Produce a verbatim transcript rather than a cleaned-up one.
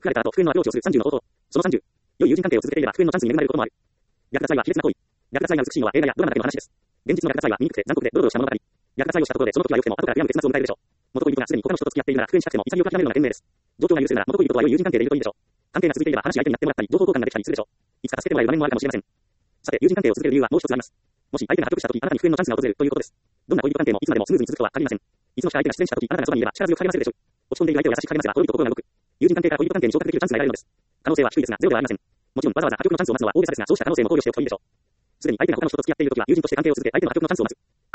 振られた後、復縁の後押しをするさんじゅうの方法。そのさんじゅう。良い友人関係を続けていれば復縁のチャンスに恵まれることもある。略奪愛は卑劣な行為。略奪愛が美しいのは映画やドラマだけの話です。現実の略奪愛は醜くて残酷でドロドロした物語。略奪愛をしたところでその時は良くても後から悔やむ結末を迎えるでしょう。元恋人がすでに他の人と付き合っているなら復縁したくても潔く諦めるのが賢明です。状況が許せるなら元恋人とは良い友人関係でいるといいでしょう。関係が続いていれば話し相手になってもらったり情報交換ができたりするでしょう。いつか助けてもらえる場面もあるかもしれません。さて、友人関係を続ける理由はもう一つあります。もし相手が破局した時、あなたに復縁のチャンスが訪れるということです。どんな恋人関係もいつまでもスムーズに続くとは限りません。いつの日か相手が失恋した時、あなたがそばにいれば力強く励ませるでしょう。落ち込んでいる相手を優しく励ますが、驚いと心が動く。友人関係から恋人関係に昇格できるチャンスが得られるのです。可能性は低いですが、ゼロではありません。もちろんわざわざ破局のチャンスを待つのは大げさですが、そうした可能性も考慮しておくといいでしょう。すでに相手が他の人と付き合っている時は友人として関係を続け、相手の破局のチャンスを待つ。